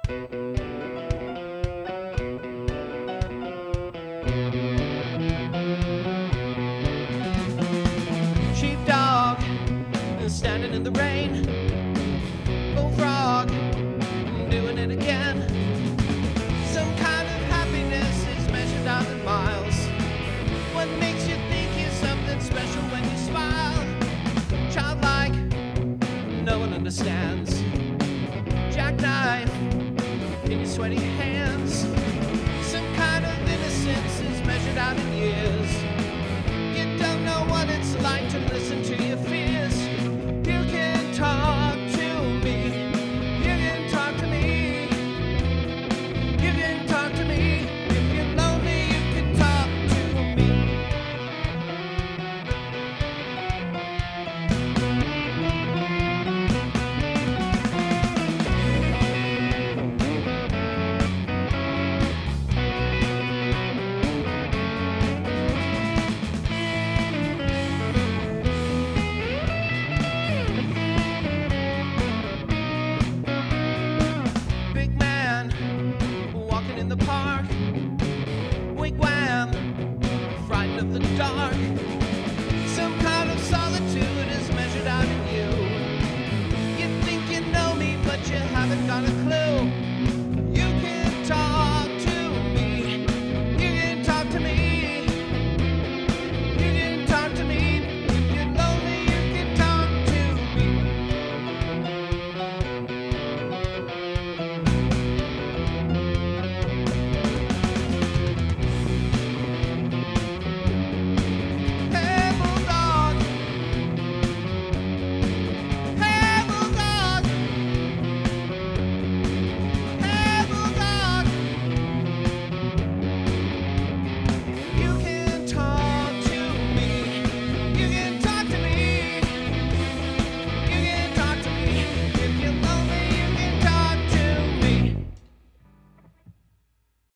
Sheepdog standing in the rain. Bullfrog doing it again. Some kind of happiness is measured out in miles. What makes you think you're something special when you smile? Childlike, no one understands. Jackknife in your sweaty hands. Some kind of innocence is measured out in years. You don't know what it's like to listen to your fears. You can talk to me. You can talk to me. You can talk to me. If you're lonely, you can talk to me. Big man walking in the park. Wigwam, frightened of the dark. Some kind of solitude is measured out in you. You think you know me, but you haven't got a clue.